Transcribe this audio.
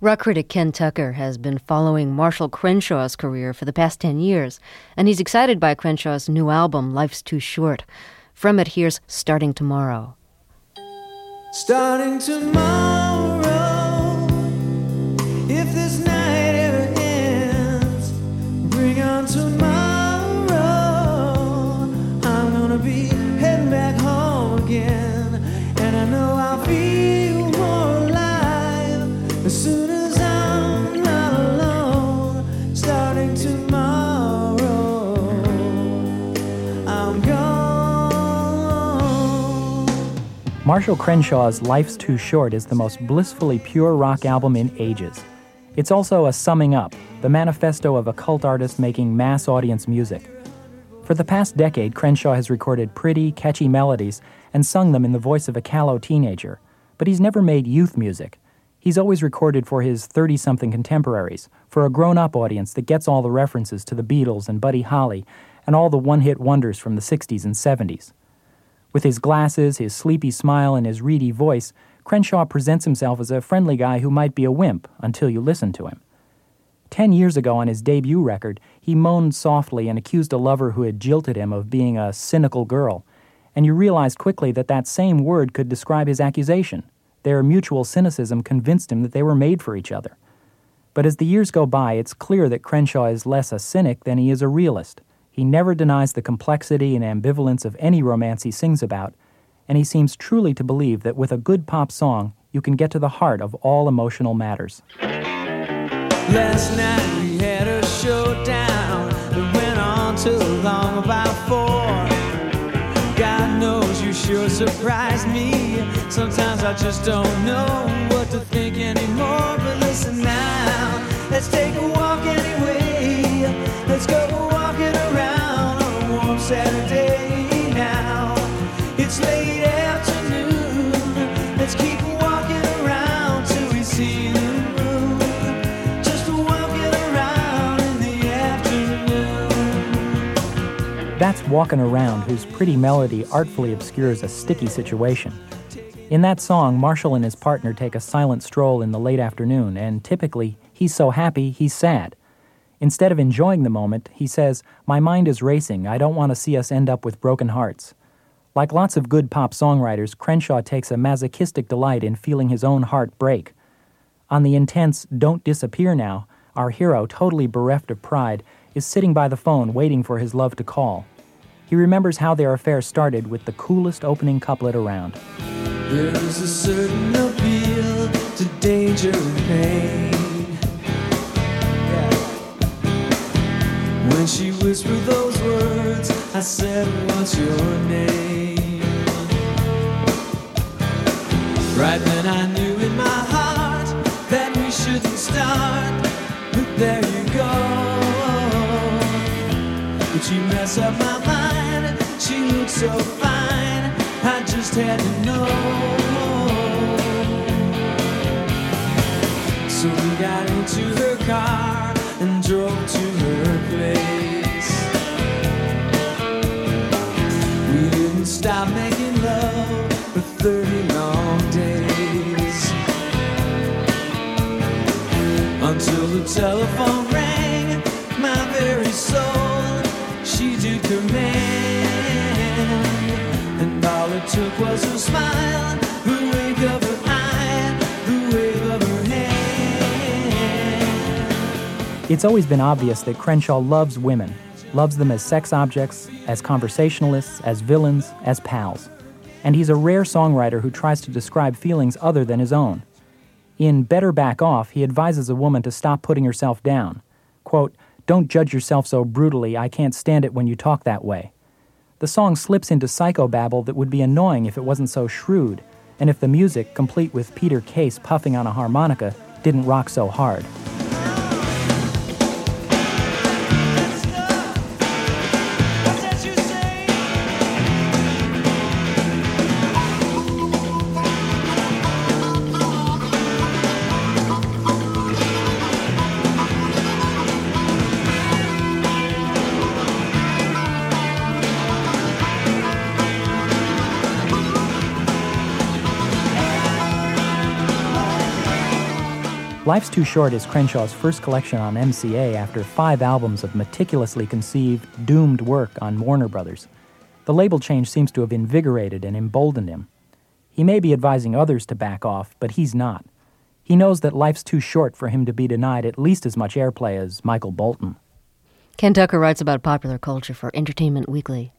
Rock critic Ken Tucker has been following Marshall Crenshaw's career for the past 10 years, and he's excited by Crenshaw's new album, Life's Too Short. From it, here's Starting Tomorrow. Starting tomorrow, if this night ever ends, bring on tomorrow. I'm gonna be heading back home again, and I know I'll feel more alive as soon as I'm not alone. Starting tomorrow, I'm gone. Marshall Crenshaw's Life's Too Short is the most blissfully pure rock album in ages. It's also a summing up, the manifesto of a cult artist making mass audience music. For the past decade, Crenshaw has recorded pretty, catchy melodies and sung them in the voice of a callow teenager. But he's never made youth music. He's always recorded for his 30-something contemporaries, for a grown-up audience that gets all the references to the Beatles and Buddy Holly and all the one-hit wonders from the 60s and 70s. With his glasses, his sleepy smile, and his reedy voice, Crenshaw presents himself as a friendly guy who might be a wimp until you listen to him. 10 years ago on his debut record, he moaned softly and accused a lover who had jilted him of being a cynical girl, and you realized quickly that that same word could describe his accusation. Their mutual cynicism convinced him that they were made for each other. But as the years go by, it's clear that Crenshaw is less a cynic than he is a realist. He never denies the complexity and ambivalence of any romance he sings about, and he seems truly to believe that with a good pop song, you can get to the heart of all emotional matters. Last night we had a showdown that went on till long about 4. God knows you sure surprised me. Sometimes I just don't know what to think anymore. But listen now, let's take a walk anyway. Let's go walking around on a warm Saturday now. It's late afternoon. Let's keep walking around till we see the moon. Just walking around in the afternoon. That's Walkin' Around, whose pretty melody artfully obscures a sticky situation. In that song, Marshall and his partner take a silent stroll in the late afternoon, and typically, he's so happy, he's sad. Instead of enjoying the moment, he says, "My mind is racing. I don't want to see us end up with broken hearts." Like lots of good pop songwriters, Crenshaw takes a masochistic delight in feeling his own heart break. On the intense "Don't Disappear Now," our hero, totally bereft of pride, is sitting by the phone waiting for his love to call. He remembers how their affair started with the coolest opening couplet around. There is a certain appeal to danger and pain. When she whispered those words, I said, "What's your name?" Right then I knew in my heart that we shouldn't start, but there you go. But you mess up my mind, she looks so fine, I just had to know. So we got into her car and drove to her place. We didn't stop making love for 30 long days, until the telephone rang. My very soul she did command, and all it took was a smile, the wink of her eye, the wave of her hand. It's always been obvious that Crenshaw loves women, loves them as sex objects, as conversationalists, as villains, as pals. And he's a rare songwriter who tries to describe feelings other than his own. In Better Back Off, he advises a woman to stop putting herself down. Quote, "Don't judge yourself so brutally, I can't stand it when you talk that way." The song slips into psychobabble that would be annoying if it wasn't so shrewd, and if the music, complete with Peter Case puffing on a harmonica, didn't rock so hard. Life's Too Short is Crenshaw's first collection on MCA after 5 albums of meticulously conceived, doomed work on Warner Brothers. The label change seems to have invigorated and emboldened him. He may be advising others to back off, but he's not. He knows that life's too short for him to be denied at least as much airplay as Michael Bolton. Ken Tucker writes about popular culture for Entertainment Weekly.